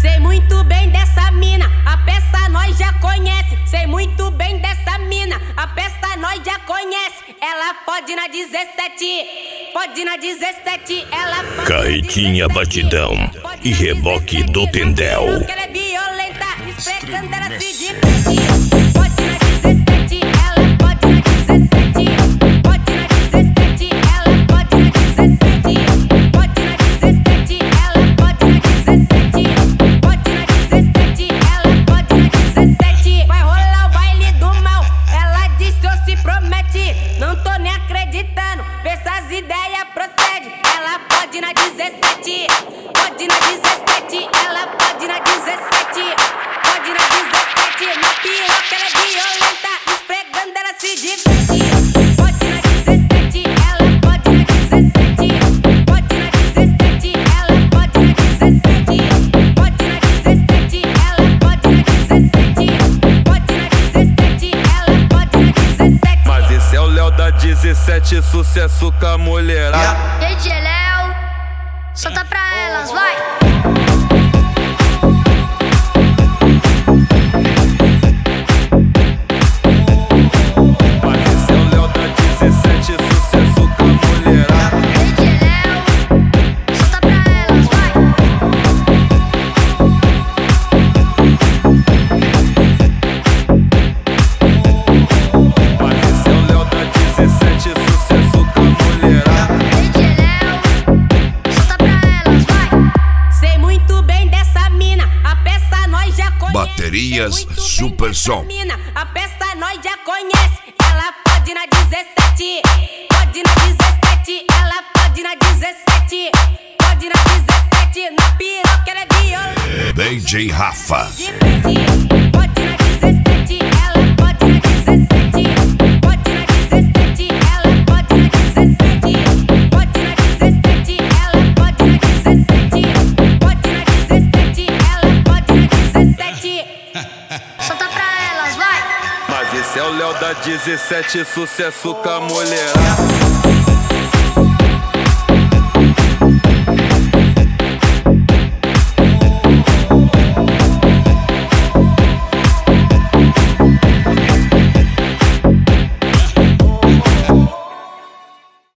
Sei muito bem dessa mina, a peça nós já conhece. Sei muito bem dessa mina, a peça nós já conhece. Ela pode na 17, pode na 17, ela pode. Carretinha batidão e reboque do Tendel. Ela é violenta, esfregando ela se diverte. Pode na 17, ela pode na 17. Pode na 17, ela pode na 17. Pode na 17, ela pode na 17. Pode na 17, ela pode na 17. Vai rolar o baile do mal, ela disse ou se promete. Não tô nem acreditando, vê essas ideias procede. Ela pode na 17, pode na 17, ela pode na 17. Pode na 17, na piroca ela é violenta, esfregando ela se diverte. Pode na 17, ela pode na 17. Pode na 17, ela pode na 17. Pode na 17, ela pode na 17. Pode na 17, ela pode na 17. Mas esse é o Léo da 17, sucesso com a mulherada. DJ Léo, solta pra elas, vai! Mas esse é o Léo da 17, sucesso com a mulherada. DJ Léo, solta pra elas, vai! Mas esse é o Léo da 17, sucesso com a mulherada. DJ Léo, solta pra elas, vai! Sei muito bem dessa mina, a peça nós já conhece. Baterias Sei muito bem Super dessa Som. mina, a peça nós já conhece. Ela pode na 17, pode na 17, ela pode na 17. Pode na 17, na piroca ela é violenta. DJ Rafa. Pode na 17, ela pode na 17. Pode na 17, ela pode na 17. Pode na 17, ela pode na 17. Pode na 17, ela pode na 17. Solta pra elas, vai! Mas esse é o Léo da 17, sucesso com a mulherada.